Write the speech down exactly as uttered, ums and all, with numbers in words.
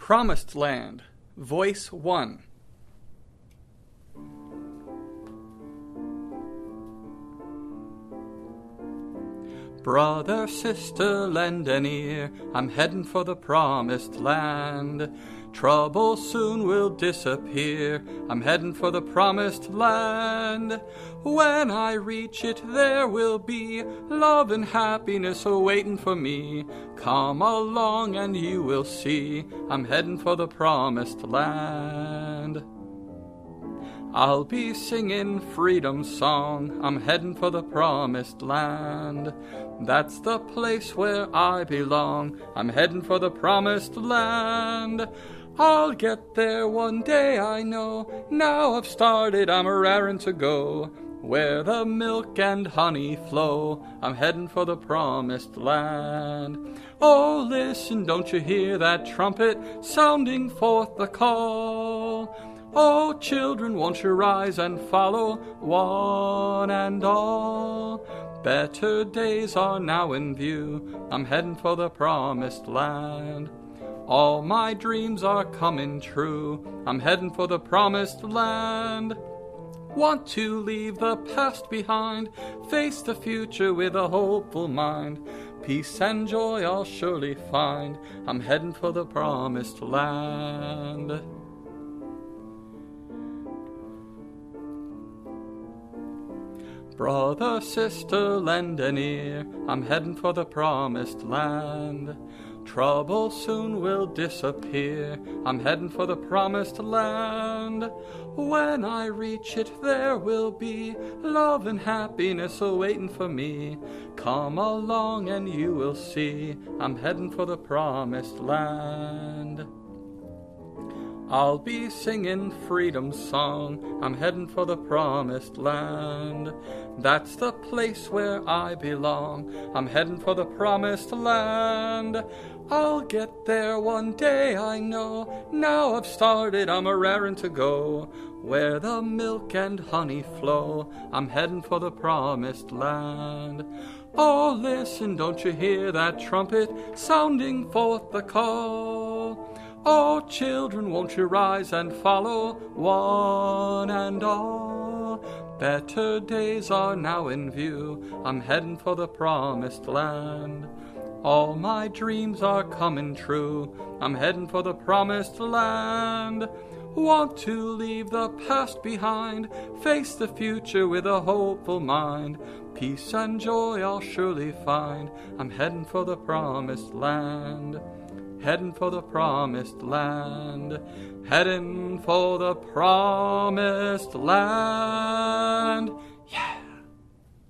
Promised Land, Voice one. Brother, sister, lend an ear, I'm heading for the promised land. Trouble soon will disappear, I'm heading for the promised land. When I reach it, there will be love and happiness awaiting for me. Come along and you will see, I'm heading for the promised land. I'll be singing freedom's song, I'm heading for the promised land. That's the place where I belong, I'm heading for the promised land. I'll get there one day, I know, now I've started, I'm raring to go. Where the milk and honey flow, I'm heading for the promised land. Oh, listen, don't you hear that trumpet sounding forth the call? Oh, children, won't you rise and follow, one and all? Better days are now in view, I'm heading for the promised land. All my dreams are coming true, I'm heading for the promised land. Want to leave the past behind, face the future with a hopeful mind. Peace and joy I'll surely find, I'm heading for the promised land. Brother, sister, lend an ear, I'm heading for the promised land. Trouble soon will disappear, I'm heading for the promised land. When I reach it, there will be love and happiness awaiting for me. Come along and you will see, I'm heading for the promised land. I'll be singing freedom's song, I'm heading for the promised land. That's the place where I belong, I'm heading for the promised land. I'll get there one day, I know, now I've started, I'm a raring to go. Where the milk and honey flow, I'm heading for the promised land. Oh, listen, don't you hear that trumpet sounding forth the call? Oh, children, won't you rise and follow, one and all? Better days are now in view, I'm heading for the promised land. All my dreams are coming true, I'm heading for the promised land. Want to leave the past behind, face the future with a hopeful mind. Peace and joy I'll surely find, I'm heading for the promised land. Heading for the promised land, heading for the promised land.